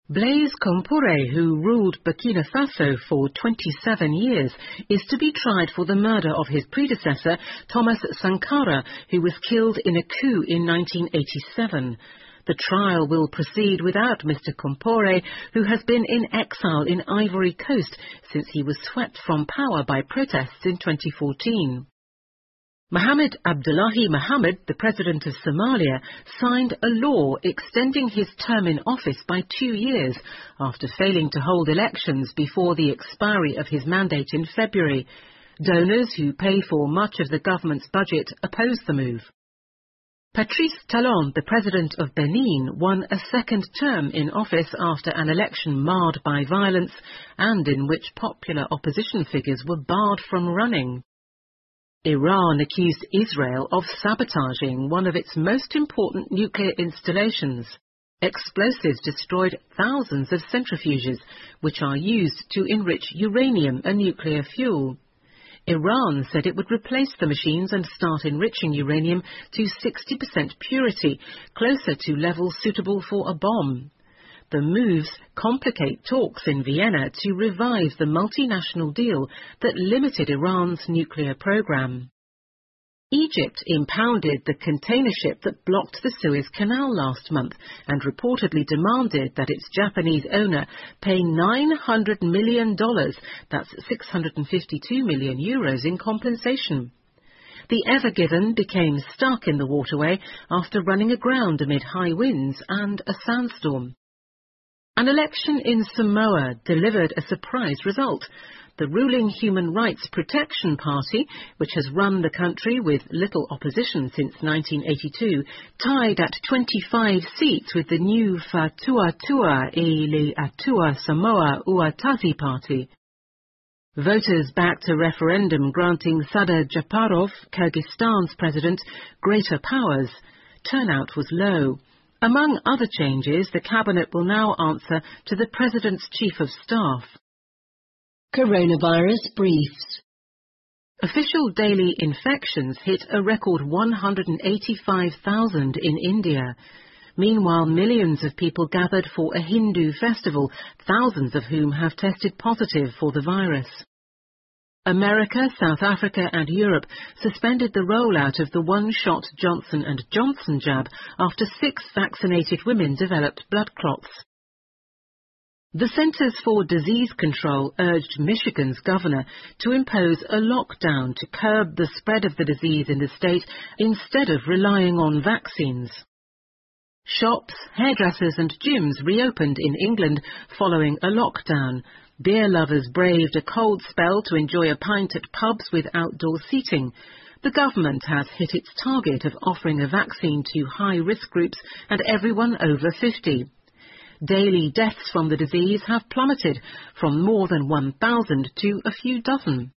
Blaise Compaoré, who ruled Burkina Faso for 27 years, is to be tried for the murder of his predecessor, Thomas Sankara, who was killed in a coup in 1987. The trial will proceed without Mr. Compaoré, who has been in exile in Ivory Coast since he was swept from power by protests in 2014. Mohamed Abdullahi Mohamed, the president of Somalia, signed a law extending his term in office by 2 years after failing to hold elections before the expiry of his mandate in February. Donors who pay for much of the government's budget oppose the move. Patrice Talon, the president of Benin, won a second term in office after an election marred by violence and in which popular opposition figures were barred from running. Iran accused Israel of sabotaging one of its most important nuclear installations. Explosives destroyed thousands of centrifuges, which are used to enrich uranium, a nuclear fuel. Iran said it would replace the machines and start enriching uranium to 60% purity, closer to levels suitable for a bomb. The moves complicate talks in Vienna to revive the multinational deal that limited Iran's nuclear program. Egypt impounded the container ship that blocked the Suez Canal last month and reportedly demanded that its Japanese owner pay $900 million, that's 652 million euros, in compensation. The Ever Given became stuck in the waterway after running aground amid high winds and a sandstorm. An election in Samoa delivered a surprise result. The ruling Human Rights Protection Party, which has run the country with little opposition since 1982, tied at 25 seats with the new Fa'atuātua e Le'atua Samoa Uatazi Party. Voters backed a referendum granting Sadir Japarov, Kyrgyzstan's president, greater powers. Turnout was low. Among other changes, the cabinet will now answer to the president's chief of staff. Coronavirus briefs. Official daily infections hit a record 185,000 in India. Meanwhile, millions of people gathered for a Hindu festival, thousands of whom have tested positive for the virus. America, South Africa and Europe suspended the rollout of the one-shot Johnson & Johnson jab after 6 vaccinated women developed blood clots. The Centers for Disease Control urged Michigan's governor to impose a lockdown to curb the spread of the disease in the state instead of relying on vaccines. Shops, hairdressers and gyms reopened in England following a lockdown. Beer lovers braved a cold spell to enjoy a pint at pubs with outdoor seating. The government has hit its target of offering a vaccine to high-risk groups and everyone over 50. Daily deaths from the disease have plummeted from more than 1,000 to a few dozen.